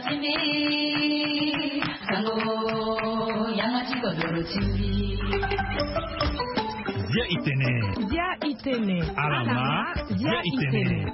chimbi sango yanga chiko doro chimbi Dia itene alama dia itene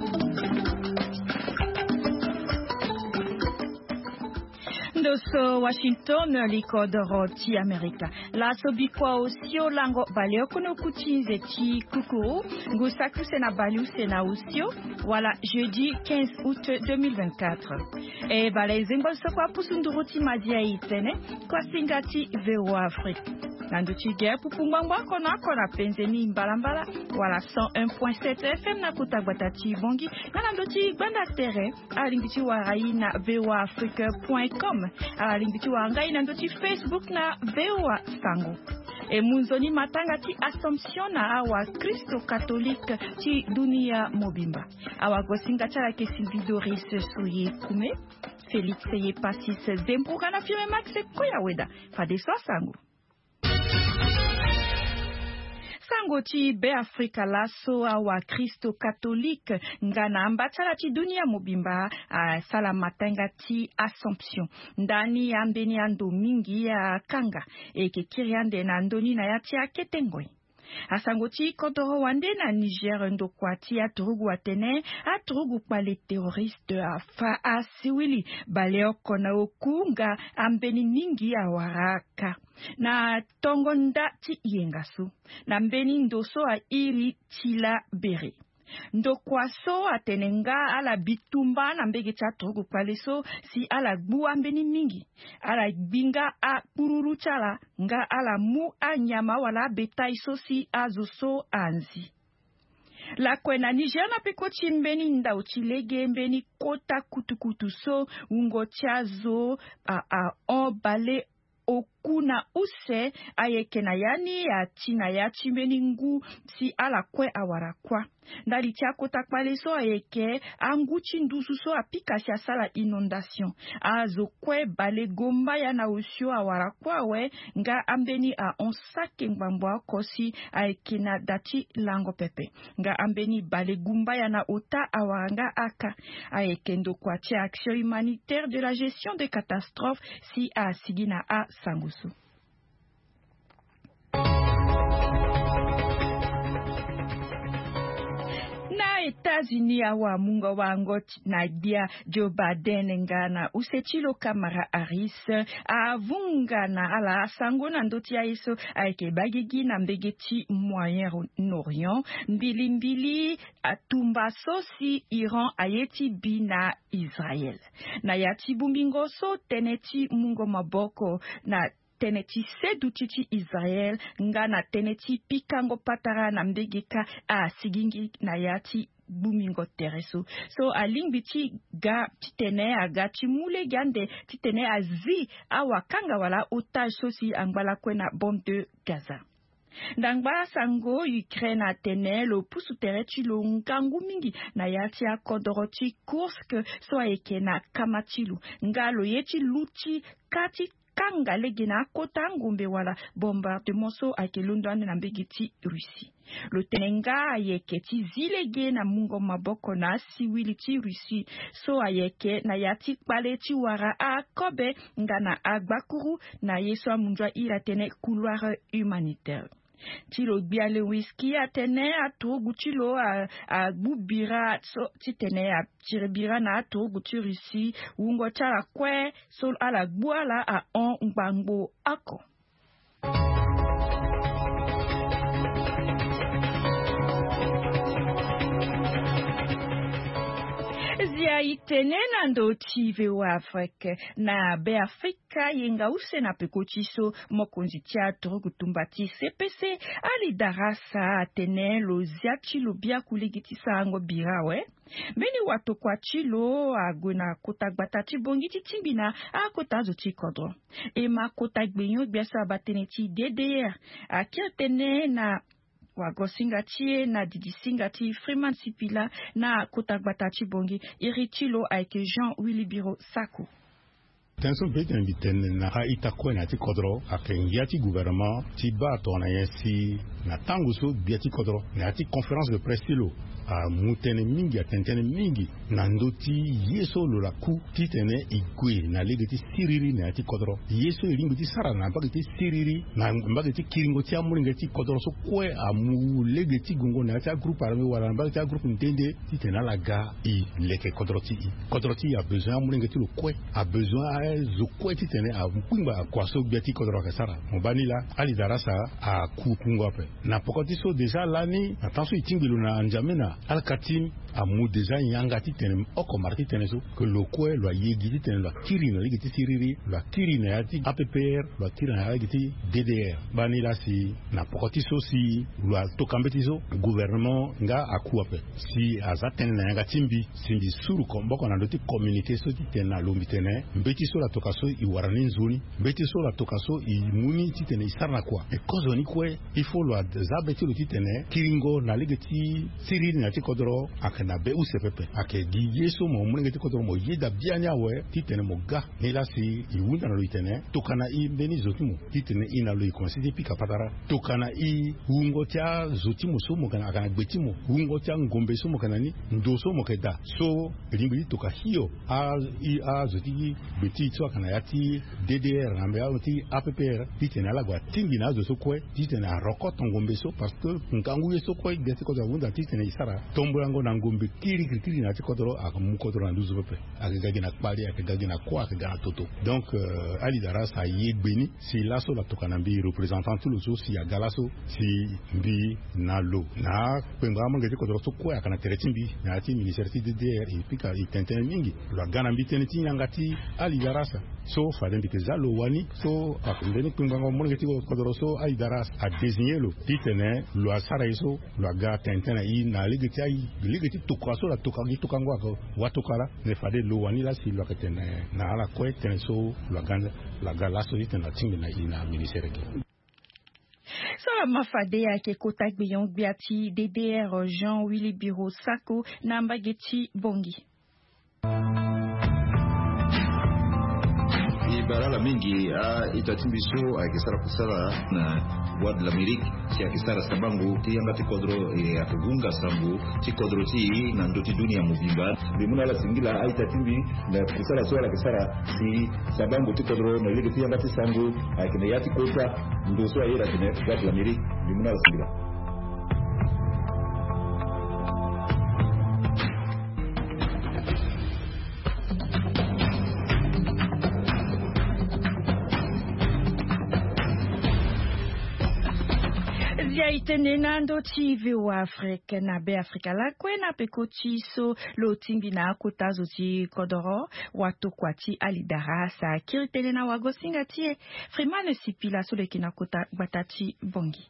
Ndoso Washington likodoro ti Amerika la sobikwa osio lango baleo kono kutinze ti kuku ngusaku sena balu sena osio wala jeudi 15 août 2024 e bale zengol sokwa pusunduru ti madia itene kwa singati VOA Afrique Nanduchi gere pupungwangwa kona penzeni mbalambala wala 101.7 FM na kutagbata bongi na nanduchi gbanda tere alingiti warai na voaafrique.com alingiti warangai nanduchi Facebook na VOA Sango e munzoni matanga ti Assomption na awa Kristo Catholique ti dunia mobimba awa gosinga chala ke Silvidoris suye kume Felix ye pasis zembuka na firme Max koya weda fadeswa Sango Sango ti be Afrika laso awa Kristo Catholique ngana ambatala ti dunia mobimba sala matanga ti Assomption ndani ambeni ando mingi ya kanga eke kiriande na ndoni na ya ti aketengoi Asango ti kodoro wande na Niger ndokwa ti aturugu atene aturugu kwa le terroriste fa asiwili baleo kona okunga ambeni ningi ya waraka na tongonda ti yengasu na mbeni ndoso a iri tila bere ndokwa so atenenga ala bitumba na mbege cha togo kwaleso si ala gbu ambeni mingi ala binga a kururu chala nga ala mu anyama wala betaiso si azuso anzi la kwena Niger na peko chimbeni nda uchilege mbeni kota kutukutu so ungo chazo on bale okuna use ayeke na yani ya tina ya chimbeni ngu si ala kwe awara kwa ndali tia kota kwale so ayeke anguchi ndusu so apika si asala inondation azo kwe bale gomba ya na usio awara kwa we nga ambeni a onsake ngbambwa kosi ayeke na dati lango pepe nga ambeni bale gumba ya na ota awaranga aka ayeke ndo kwa tia action humanitaire de la gestion des catastrophes si a sigina a sangusu. États-Unis awa mungo wango na dia Joe Biden ngana usechilo Kamala Harris avunga na ala sango na ndoti ya iso aike bagigi na mbegeti Moyen-Orient mbili atumba sosi Iran ayeti bina Israel na yati bumbingo so teneti mungo maboko na teneti seduchichi Israel ngana teneti pikango patara na mbegeka sigingi na yati bumingo tereso so alingbiti ga titene aga chimule gande titene azi awakanga wala otage sosi angbala kwena bombe de Gaza Ndangba sango Ukraine atene lo pusu terechi lo ngangu mingi na yati akodoroti Kursk so eke na Kamatilu ngalo yeti luchi kati kanga legena kota ngumbe wala bombardement so ake London na mbegiti Russie lo tenenga ayeke ti zilege na mungo maboko na siwili ti Russie so ayeke na yati kpale ti wara a kobe ngana agbakuru na yeso amunjwa ila tene couloir humanitaire Tilo biale whisky atene atogu tilo a bubira so titene a tiribira na atogu turisi ungo chala kwe sol ala buala a on ngbango ako. Zia itene na ndoti VOA Afrique na be Afrika yenga use na pekochiso mokonzi teatro kutumbati CPC ali darasa atene lo zia chilo bia kuligitisa ango birawe Beni watu kwa chilo aguna kotagbata chibongi chimbina akota zo chikodro ema kotagbenyo biasa batene chi DDR akiatene na Wagosingatie na didisingati Freeman Sipila na kotagbata chibongi irichilo aike Jean Willy Biro Saku. tenso beten biten na ita ko na ti kodro akengia ti gouvernement ti ba to na yesi na tangu so biati kodro na ti conférence de presse lo a mutene mingi a tentene mingi na ndoti yeso lo la ku ti tene igwe na legeti siriri na ti kodro yeso iringo ti sara na bageti siriri na bageti kiringo ti amuringa ti kodro so kwe amu legeti gongo na ti groupe armé wala na bageti groupe ntende ti tena la ga i leke kodro ti a besoin amuringa ti lo kwe a besoin a zo kwe ti tene a mpumba kwaso biati kodro ka sara mobani la ali darasa a ku kungo pe na pokoti so déjà lani attention itingilo na anjamena Al-Katim a mou déjà yangati tenem oko marti teneso que le kwe lo yegi tenem la kirina ligiti siriri la kirina yati APPR la kirina yati DDR bani la si na pokoti so si lo tokambetizo gouvernement nga akuape si azaten na yangati simbi suru komboko na ndoti communauté so titena lombi tene mbeti so la tokaso i warani nzuni mbeti so la tokaso i muni titene isarna kwa e kozo ni kwe il faut lo zabeti lo titene kiringo na ligiti siriri na ti kodro akana be usepepe ake gi yeso mo mringe ti kodro mo yeda bianya we titene mo ga ni la si i wunda no itene tokana i beni zotimo titene ina lo i konsidi pika patara tokana i ungo tia zotimo so mo kana akana gbetimo ungo tia ngombe so mo kana ni ndoso mo keda so ringi toka hiyo a zoti beti so akana yati DDR na be ati APPR titene ala gwa tingi na zo so kwe titene rokoto ngombe so parce que ngangu yeso kwe geti ko za wunda titene isara tombo yango na ngombe kiri na tikodoro akamukodoro na nduzu pepe akagagi na kpali akagagi na kwa akagana toto donc ali darasa yegbeni si laso la tokana mbi représentant tout le jour si agalaso si mbi na lo na pemba mangeti kodoro so kwa akana teretimbi na ati ministère DDR et puis ka itenten mingi la gana mbi teneti ngati ali darasa so fadem bite zalo wani so akundeni pemba mangeti kodoro so ali darasa a désigner lo ditene lo asara iso lo aga tenten na ligeti ligeti tokaso la tokagi tokangwa ko watokala ne fade lo wani la si lo ketene na ala ko tenso lo ganda la galaso itena tingi na ina ministère ke so mafade yake kotagbiyon biati DDR Jean Willy Biro Sako na mbageti bongi barala mingi itatimbiso akisara kusala na wad l'Amérique si akisara sabangu tianga tikodro akugunga sambu tikodro ti na ndoti dunia mubimba bimuna la singila itatimbi na kusala swala akisara si sabangu tikodro na ile tianga tisangu akine yati kota ndoso ayera kine wad l'Amérique bimuna la singila itene nando TV wa Afrika na be Afrika la kwena pekoti so lo timbi na kota zoti kodoro watu kwati alidarasa kiritene na wagosinga tie Freeman sipila so le kina kota batati bongi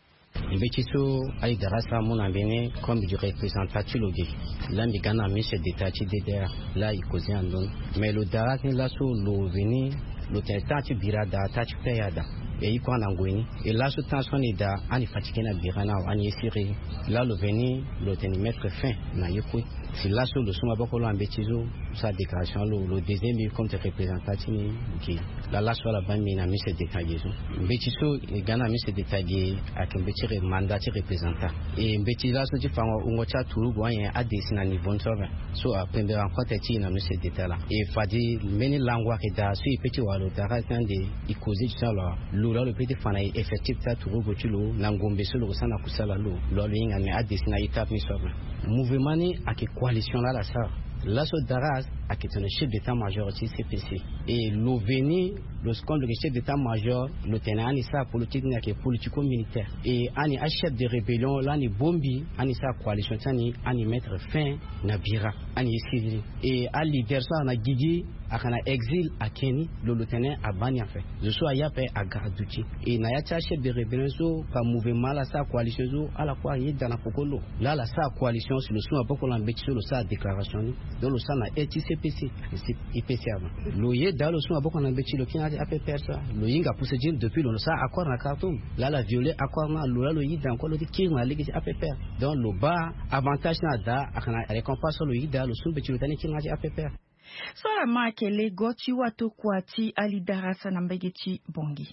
Mbetiso alidarasa mona bene comme du représentatif logi lambi gana monsieur d'état DDR là il causait en don mais le darak ni la so lo veni lo tentati birada tati peyada et il croit en Angouini et là ce temps on est da ani fatigué na birana ani esiri là le veni le tenir mettre fin na yekui si là sur le suma boko lo ambetizo sa déclaration le deuxième comme représentatif qui la soit la bande na monsieur détaillé mbetiso gana monsieur détaillé avec un petit mandat représentant et mbetiso so ti fango ungocha turu boyen a desina ni bon sauve so a pembe en contexte na monsieur détaillé et fadi meni langwa ke da so petit walo dara tande ikozi ça là le petit fana effectif ta turu gochulo na ngombe so lo sana kusala lo linga ni a desina étape ni sauve mouvement ni a ke coalition là la ça l'assaut d'Aras a été le chef d'état-major du CPC et l'OVNI, le chef d'état-major, le tenant Anissa politique politico-militaire et Ani a chef de rébellion, l'Ani Bombi, Anissa coalition, Ani mettre fin na Bira, Ani civil et à leader ça na Guigui, à kana exil à Kenny, le lieutenant à Bani en fait. Je suis à Yapé à Garadouti et na yacha chef de rébellion so par mouvement la sa coalition so à la fois y dans la Pokolo. Là la sa coalition sur le son à Pokolo sur le sa déclaration dans le sa na CPC, IPC avant. Loyer dans le son à Pokolo le qui a appelé personne. Le yinga poussé depuis le sa accord na Khartoum. Là la violé accord na le yi dans quoi le qui na légui appelé père. Donc le bas avantage na da à kana récompense le yi dans le son petit le tani qui a appelé père. Sola makele goti watu kwati alidarasa na mbegeti bongi.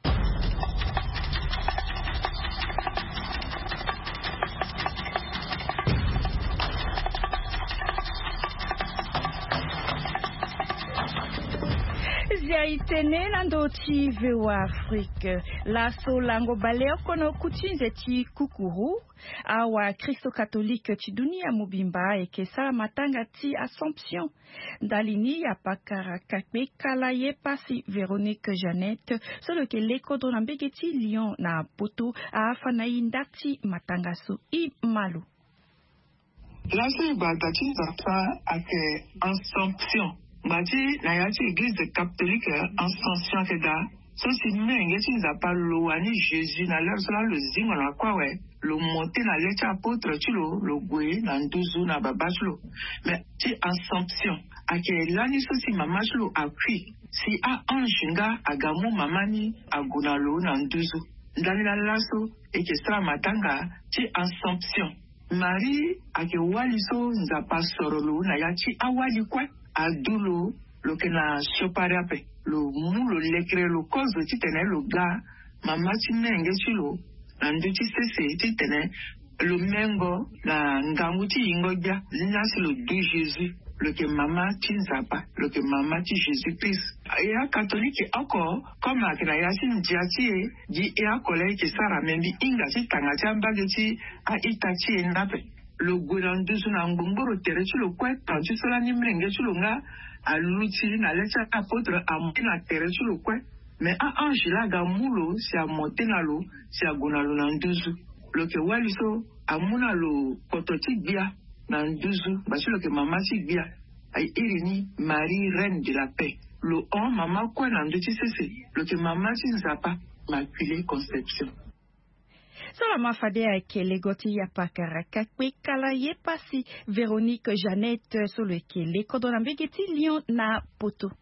Zia itene na ndoti vewa Afrique. Laso lango baleo kono kuchinze ti kukuru. Awa Kristo Katolike ti dunia mubimba ekesa matanga ti Assomption. Dalini ya pakara kakme kala ye pasi Véronique Jeannette. Solo ke lekodo na mbegeti Lyon na poto afa na indati matanga su I malu. Laso batati zafa ake Assomption. Bati na yati église catholique Assomption keda. So si menge ti nzapa lo ani Jésus na leur sola lo zingo na kwa we lo monte na lecha apôtre ti lo gwe na nduzu na baba ti lo mais ti Assomption ake lani so si mama ti lo akui si a ange nga agamu mama ni aguna lo na nduzu ndani la laso eke stra matanga ti Assomption Marie ake wali so nzapa sorolo na ya ti awali kwa adulo lo ke na shoparape lo mulo lekre lo kozo ti tene lo ga mama ti menge ti lo na ndu ti sese ti tene lo mengo na ngangu ti ingoja linasi lo du Jésus lo ke mama ti nzapa lo ke mama ti Jésus Christ ya catholique ako comme akina ya si njia ti di ya kole ke sara membi inga ti tanga ti ambage ti a ita ti nape lo gwena nduzu na ngbongoro tere ti lo kwe tanti sola ni mrenge ti lo nga aluti na lecha apôtre amonte na tere ti lo kwe mais a ange la ga mulo si amonte na lo si agona lo na nduzu lo ke wali so amuna lo poto ti gbia na nduzu ba si lo ke mama ti gbia ay irini Marie reine de la paix lo on mama kwe na ndu ti sese lo ke mama ti nzapa Immaculée Conception. Sola mafade akele goti ya pakara kakwe kala ye pasi Véronique Jeannette solo ekele kodo na mbegeti Lyon na poto.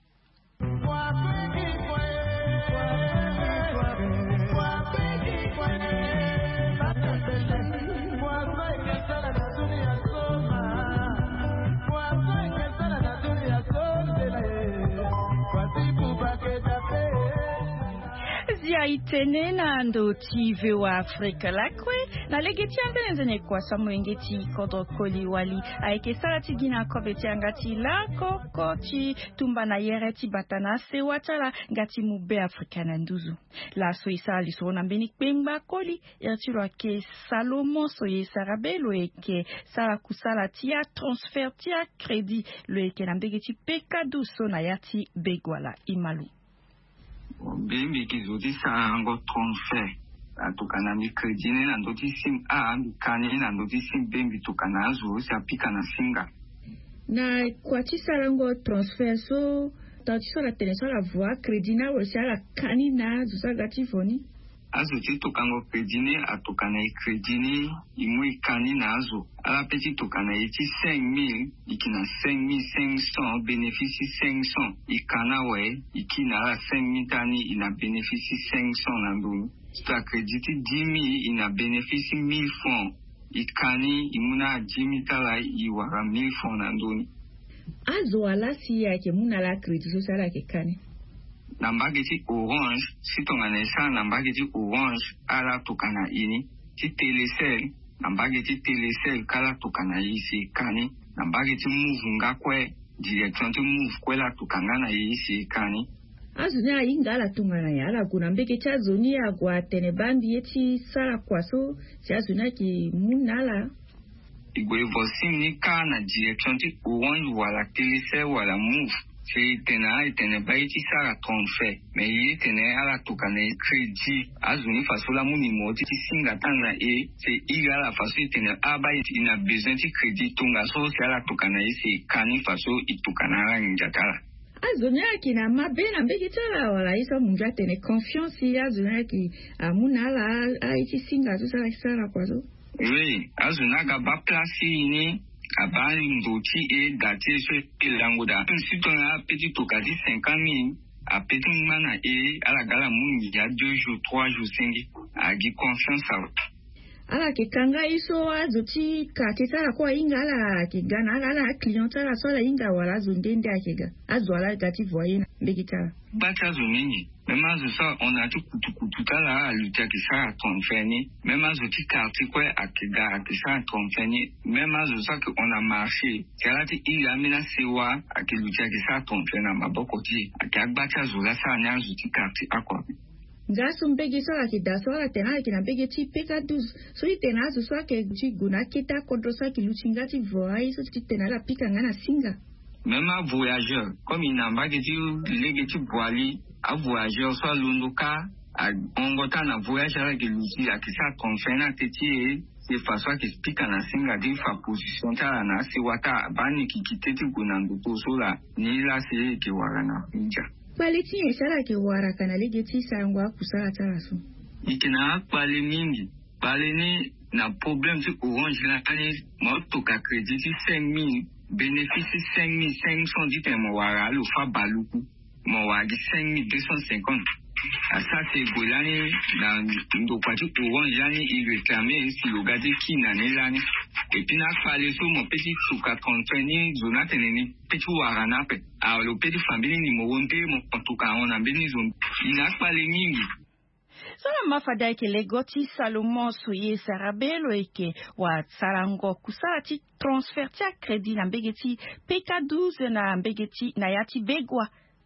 Zia itene na ndoti vewa Afrika lakwe na legeti ambele nzene kwa samu engeti kodo koli wali aike sarati gina kobeti angati la koko ti tumba na yere ti batana se watala ngati mube Afrika na nduzu. La soisa li so na mbeni kpengba koli ertilo ake Salomo soye sarabe lo eke sara kusala tia transfer tia kredi lo eke na mbegeti pekadu so na yati begwala imalu. Bimbi kizudi sango transfer atukana mikredine na ndoti sim a mikane na ndoti sim bimbi tukana zo si apika na singa na kwa ti sarango transfer so ta ti so la tene so la voix credina wo si ala kani na zo sa gati foni azo ti tukango credine atukana credine imu ikani na azo ala peti tukana iti 5,000 ikina 5,500 bénéfice 500 ikana we ikina la 5,000 tani ina bénéfice 500 na nduni sta crediti 10,000 ina bénéfice 1,000 francs ikani imuna 10,000 tala iwara 1,000 francs na nduni azo ala si yake muna la credit so sala ke kani nambageti orange si tongana esa nambageti orange ala tukana ini ti telecel nambageti telecel kala tukana isi kani nambageti move ngakwe direction ti move kwela tukanga na isi kani azunya ingala tungana ya ala kuna mbeke cha zoni ya kwa tene bandi yeti sala kwa so si azunya ki munala igwe vosim ni ka na direction ti orange wala telecel wala move c'est tena baiti sara transfer mais il tena ala tukana crédit azuni fasola muni moti singa tanga c'est igala faso tena abaiti ina besoin de crédit tunga so c'est ala tukana c'est kani faso itukana njatala azuni akina mabena mbeki tala wala isa munja tena confiance ya azuni ki amuna la aiti singa so sara kwa so oui azuna ga ba place ni abali ndoti e dati so elangoda sito na petit tokati 50,000 a petit mana e ala gala mungi ya 2 jours 3 jours 5 a gi confiance out ala ke kanga iso azuti ka kesala kwa inga ala ke gana ala clientala sola inga wala zundende akega azwala gati voyena mbekitala bata zomingi même azusa on a tout kutala lutia kisa tonfeni même azuti quartier kwa akega kisa tonfeni même azusa que on a marché kalati ilamina sewa akilutia kisa tonfena mabokoti akagbata zula sa nya azuti quartier akwa ngaso mbegi sola ke dasola tena ke na mbegi ti peka 12 so itena so so ke ji guna kita kontrosa ki luchinga ti voai so ti tena la pika ngana singa même un voyageur comme il n'a pas que tu les tu boali un voyageur soit lunduka on gota na voyageur que lui a qui ça confina teti de façon que explique na singa di fa position ta na si wata bani ki kiteti guna nduto sola ni la se ke warana inja Paleti esala ke wara kana legeti sangwa kusala taraso. Ikina pale mingi. Pale ni na problème sur Orange là ani mo to ka crédit 5000 bénéfice 5500 dit mo wara lo fa baluku. Mo wagi 5250. À ça c'est golani dans ndo kwati Orange yani il réclamait si le gadi qui nani lani. Et puis na fallait sur mon petit souka contenu Jonathan ni petit warana pe. Alors le petit famille ni mo wonte mo en tout cas on a béni zone. Il n'a pas les mingi. Sala mafada ke legoti Salomon suye sarabelo eke wa sarango kusati transfert ya crédit na mbegeti PK12 na mbegeti na yati begwa.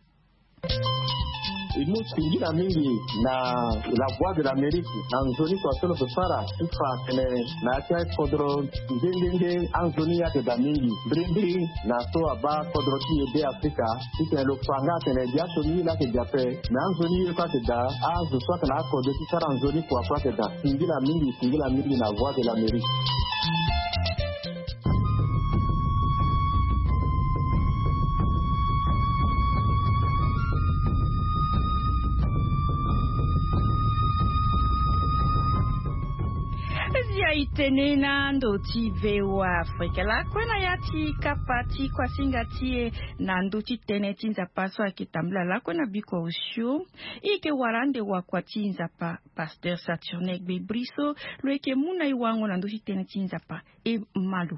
Nous la mingi na la voix de l'Amérique en zone kwa solo kusara ifa na tia kodro ndenge en zone ya de mingi brindi na so aba kodro ti de Afrika ite lo fanga tene dia so ni la ke jape na en zone kwa te da a zo so na kodro ti sara en zone kwa te da singi la mingi na voix de l'Amérique. Itenena ndoti vewa Afrika la kwena yati kapati kwa singatie na ndoti teneti nza paswa kitambla la kwena biko ushu ike warande wakwati nza pa Pasteur Saturne Gbebriso loeke muna iwango na ndoti teneti nza pa e malu.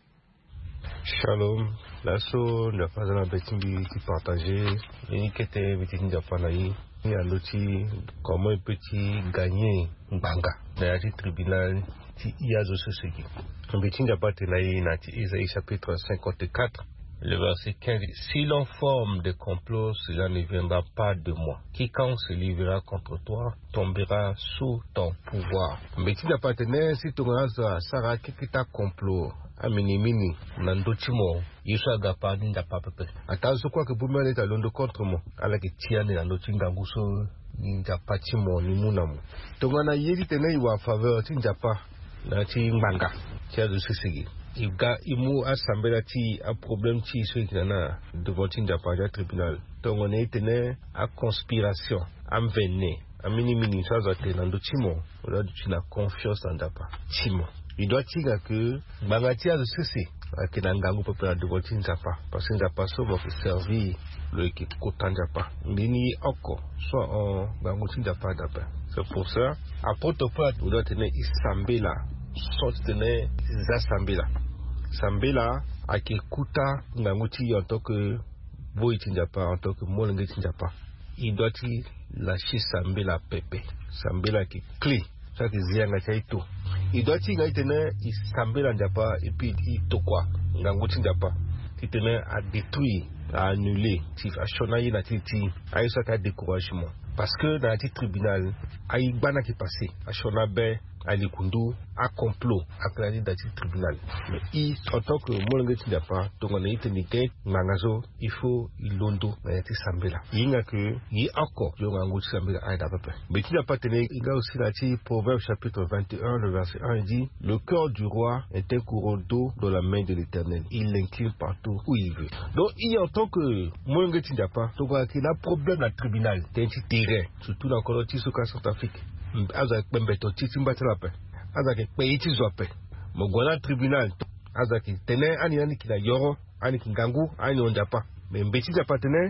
Shalom, lasso n'a pas un petit qui partager et qui était petit nza pa naï. Il y a l'outil comment un petit gagner banga dans le tribunal qui y a de ce qui. Un petit n'a pas tenaï dans Isaïe chapitre 54, le verset 15. Si l'on forme des complots, cela ne viendra pas de moi. Quiconque se livrera contre toi tombera sous ton pouvoir. Un petit n'a pas tenaï si tu as Sarah qui t'a complot. Aminimini, Nandochimo, Yusha Gapani da Papa. Atazo quoi que vous m'avez à l'onde contre moi, à la Kitiane, Nandotinganguso, Ninja Pachimo, Nimunamu. Tongana Yeri Tene ou en faveur, Tinjapa, Nati Manga, Tia de Sisigi. Il ga imu assemblée ti a problème ti ceux qui nana devant Tinjapa, le tribunal. Tongana Tene a conspiration, am vené, a minimini, ça doit être Nandochimo, ou là tu n'as confiance en Dapa, Chimo. Il doit dire que Bangatia de ceci, que Nangangu peut faire de votre Nzapa, parce que Nzapa sauve pour servir le Kotan Nzapa. Nini Oko, soit en Banguti Nzapa d'Apa. C'est pour ça, à Port-au-Prince, vous doit tenir Isambela, soit tenir Zasambela. Sambela, à Kikuta, Nanguti en tant que Boiti Nzapa, en tant que Molengeti Nzapa. Il doit dire lâcher Sambela Pepe. Sambela qui est clé. Ça qui est tout. Il doit dire qu'il il s'embête en Japa et puis il tokwa. Nganguti Japa. Il tenait à détruire, à annuler, à chonailler la titi, à y avoir découragement. Parce que dans le tribunal, à y bana qui passé, à chonabe, à likundu, à complot, à clarifier dans le tribunal. Mais il, en tant que Molengeti Japa, donc on a été niqué, Nangazo, il faut, il londo, mais il s'embête. Il y a que, il y a encore, il y a Nganguti s'embête à Aïdapapa. Mais il n'a pas tenu, il a aussi la tige, Proverbe chapitre 21, le verset 1, il dit, le cœur du roi est un courant d'eau dans la main de l'Éternel. Il l'incline partout où il veut. Donc, il y a en tant que Molengeti Japa, donc il a un problème dans le tribunal, c'est un petit terrain, surtout dans le Colotis au Centrafrique. Azak Bembeto, Titi Mbatelape, Azak Peiti Zope, Mogona tribunal, Azak Tene, Ani Kina Yoro, Ani Kingangu, Ani Ondapa. Mais Mbeti Zapatene,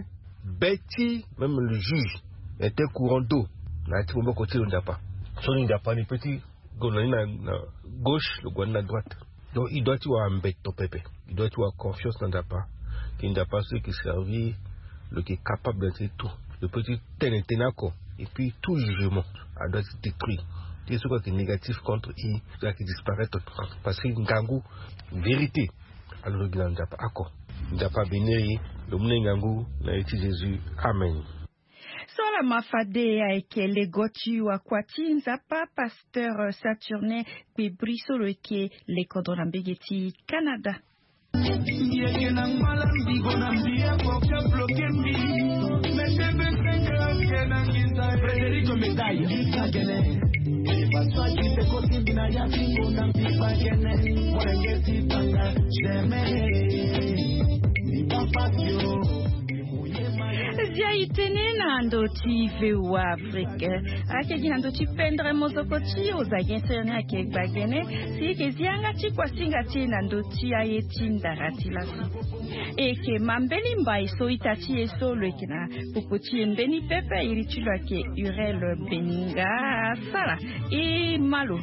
Betty, même le juge, était courant d'eau, n'a été au côté Ondapa. Son Ondapa, ni petit, na gauche, le gouvernement à droite. Donc il doit y avoir un bête au pépé. Il doit y avoir confiance dans Ndapa. Qu'il n'a pas ceux qui servent, le qui est capable d'être tout. Le petit tenako. Et puis tout jugement doit être détruit. C'est ce qui est négatif contre lui, qui disparaît. Parce qu'il y a une gangou, vérité. Alors le gouvernement Ndapa, accord. Ndapa béni, le monde gangou, n'a été Jésus. Amen. Sola mafade aike legoti wa kwati nzapa pasteur Saturnin Kwibriso leke lekodo na mbegeti Canada. Jaitene na ndoti vewa Afrika. Ake gina ndoti pendre mozokoti ozagenserne ake bagene. Si ke zianga chi kwa singati na ndoti ayeti ndarati lasi. Eke mambeli mbai so itachi eso lwekina. Pupoti mbeni pepe irichilo ake Urel Beninga sala. E malo.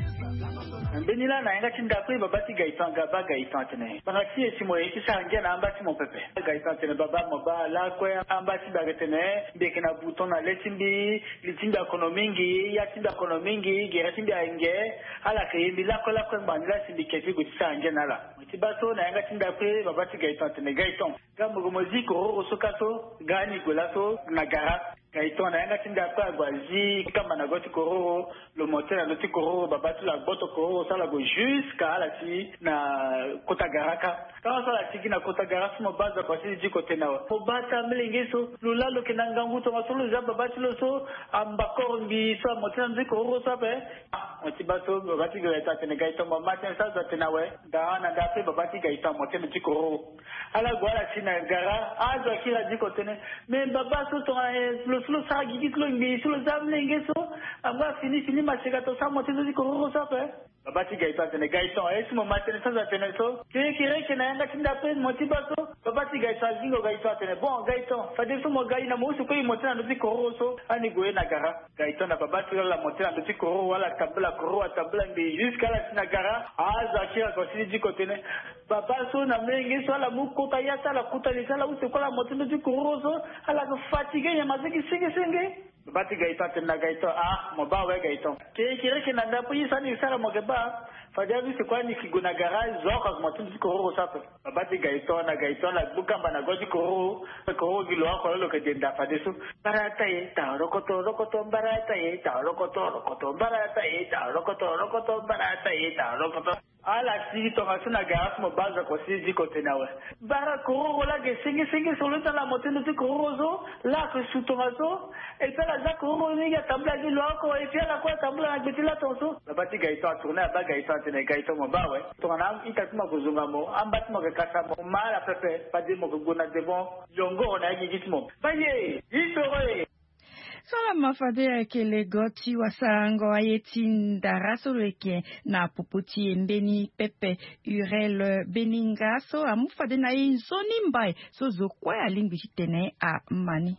Benila na inga chinda kwe babati gaitan gaba gaitan tene. Bangati esimo eki sangia na ambati mon pepe. Gaitan tene baba moba la kwe ambati bagetene beke na bouton na letimbi litimba konomingi ya timba konomingi gera timba inge ala ke bila kola kwe bandila sindiketi guti sangia nala. Mtibato na inga chinda kwe babati gaitan tene gaitan. Gamu gomoziko ro sokato gani golato nagara. Gaiton na yanga tinda kwa gwazi kama na goti kororo le moteur na goti kororo babatu la boto kororo sala go jusqu'à la ti na kotagaraka kama sala tiki na kotagaraka mo baza kwa sisi jiko tena po bata mlingeso lulalo kinanga nguto masolo za babatu loso ambakoro mbi so moteur na kororo sape motibato babati gaita tena gaiton mo matin sa za tena we da na dape babati gaita moteur na kororo ala gwala tina gara azo kila jiko tena me babaso to sulu sa gigi klo ngi sulu zamlenge so amba fini masega to sa motezo ko sape babati gaita tene gaito esimo matene sa tene so kire na yanga tinda pe motibato babati gaita zingo gaita tene bon gaito fade so mo gai na musu ko motena ndo ko so ani goe na gara gaito na babati la motena ndo ko wala tabla ko tabla mbi jusqu'à la sinagara aza kira ko sidi ko tene babaso na mengi so la muko tayata la kutalisa la usu ko la motena ndo ko so ala ko fatigue ya maziki senge babati gaita tena gaito moba we gaito kire na ndapo yisa ni sara mogeba fadabi se kwani kiguna garage zoko motin ko sape babati gaito na bukamba na goji ko gilo ko lo ke denda fadesu barata e ta rokoto barata e ta rokoto barata e ta rokoto barata e ta rokoto ala si to masuna gas mo baza ko si jiko tenawe bara ko la ge singi solo la motin ko zo la ko sutomazo e pela za ko ni ya tabla di loko e pela ko tabla na bitila tonso babati gaito tourner ba gaito tene gaito mo bawe to na itatuma ko zunga mo ambat mo ka kasa mo mala pepe padi mo ko gona devon yongo na gitmo baye isore Sola mafade ke le goti wasango ayeti ndaraso leke na puputi mbeni pepe Urel Beninga so amufade na inzoni mbai so zokwa ya lingwi tene a mani.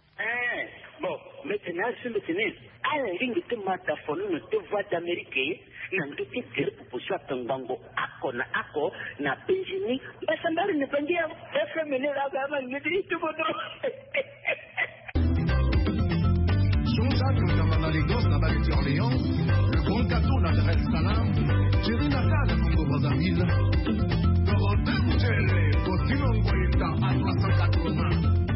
Bon, maintenant sur le tennis, à la ligne de mataphone de voix d'Amérique, n'a pas été clair pour pousser Tangango ako na Benjamin, mais ça m'a ne pas dire, faire mener la gamme, ne dit tout bon. Jean-Jacques Kamala Lagos na Baleti Orléans, le grand gâteau na Dar es Salaam, Jerry Natal Congo Brazzaville, Dorothée Mutele, Cotino Ngoïta à 380.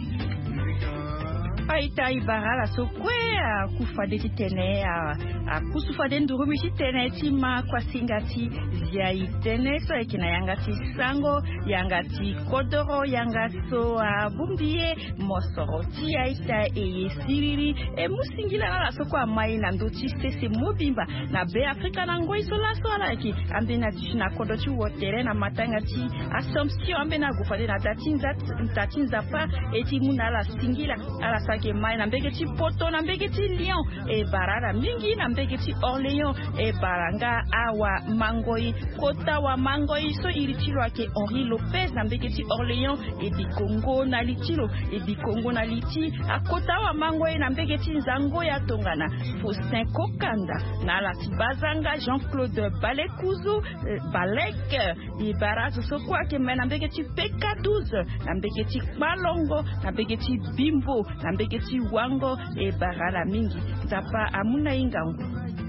Aita ibara so kwe kufade tene kusufade ndurumi tene tima kwa singati zia itene so ekina yangati sango yangati kodoro yangaso bumbie mosoro ti aita siriri musingila na so kwa mai na ndoti sese mobimba na be Afrika na ngoi so la so ala ki ambena dishina kodoti wotere na matangati Assumption ambena gufade na tatinza pa eti muna la singila ala ke mai na mbegeti Poto na mbegeti Lyon e barara mingi na mbegeti Orléans e baranga awa mangoi kota wa mangoi so irichilo ke Henri Lopez na mbegeti Orléans e di Congo na litilo e di Congo na liti akota wa mangoi na mbegeti Nzango ya Tongana Faustin Kokanda na lati bazanga Jean-Claude Balekuzu Balek e barazo so kwa ke na mbegeti PK12 na mbegeti Malongo na mbegeti Bimbo na mbegeti Wango e barala mingi zapa amuna ingangu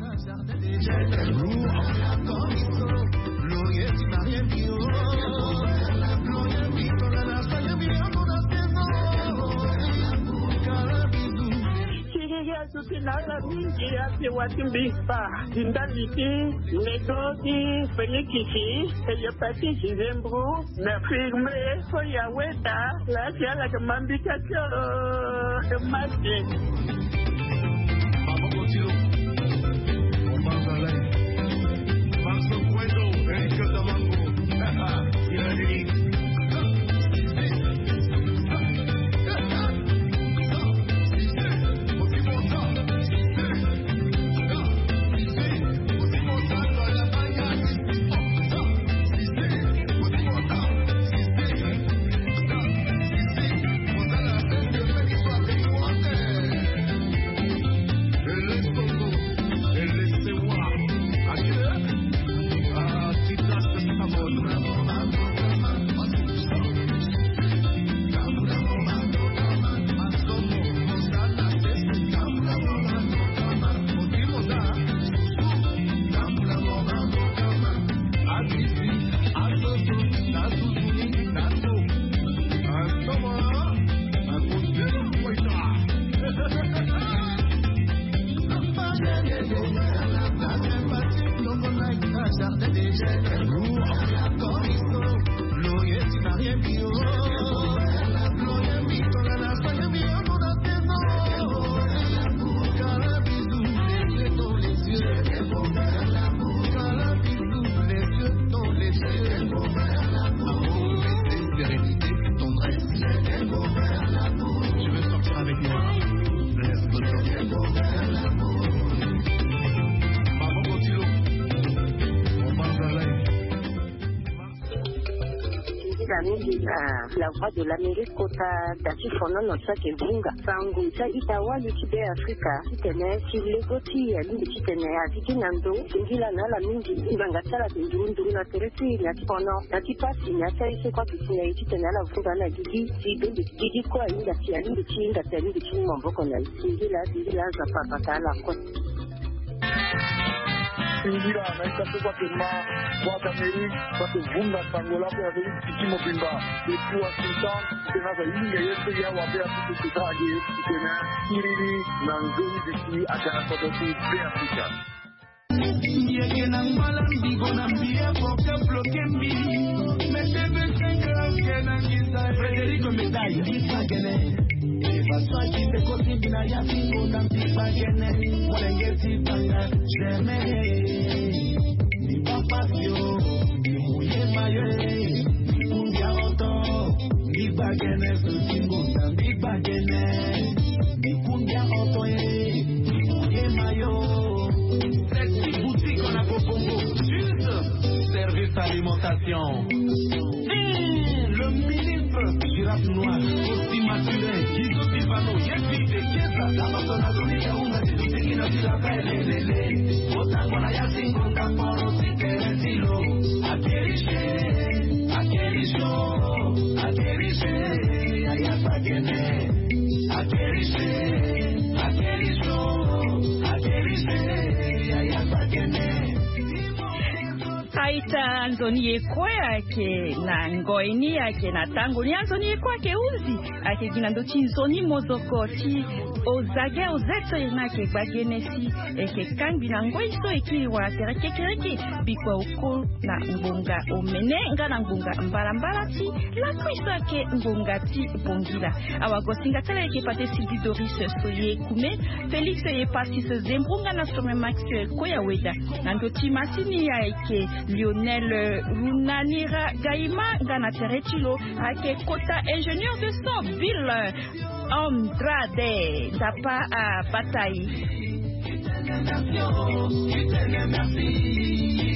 Sutinala mingi ati watimbisa Dindaliti, Negoti, Felikiki, Eyapati Chizembru, Na Firme, Foyaweta, La Tiala Kamambikacho, Magic. La voix de l'Amérique kota dati fono no sake bunga sangu sa itawali tibe Afrika tene silegoti ya lindi tene ya tikinando ngila na la mingi nganga sala ndundu na teresi na fono dati pasi na sai kwa tisina tene la vunga na gigi kwa inda tia lindi chinga tele lindi chinga mboko na ngila za papa la kwa Ingira na ikatoka kema kwa Kameri kwa kuvunga tangola kwa kimo pimba kwa sultan tena za inga yetu ya wapea tukutaje tena kiriri na ngoni diki akana kwa dosi ya Afrika Yeye na malambi gona mbia kwa blokembi metebe senga kena kisa Federico Medaya kisagene Baswaji te kosi bina ya singo na kisagene walengezi banga jeme ni papasio ni muye maye ni ya oto ni bagene su singo na ni bagene ni kumbia oto ni muye mayo cette boutique on a Congo juste service alimentation le ministre Girafe Noir aussi Mathurin Kizo Silvano Yepite Kiesa la persona donica una de la vida belle otango na yasingo kaporo sikeretilo akerishe ayapagene akerishe ayapagene Aita Anzoni Ekwe ake na ngoini ake na tango ni Anzoni Ekwe ake uzi ake ginando chi zoni mozoko chi ozage ozeto inake bagenesi eke kambi na ngoi so ekiri wa kereke bikwa uko na ngonga omene nga na ngonga mbalambala ti la kuisa ke ngonga ti bongila awagosinga tala eke pate Sylvie Doris soye kume Felix ye pati se zembunga na some Maxwell koya weda nando ti masini ya eke Lionel Runanira Gaima Gana Teretilo ake kota ingénieur de son ville Andrade Tapa à Bataille.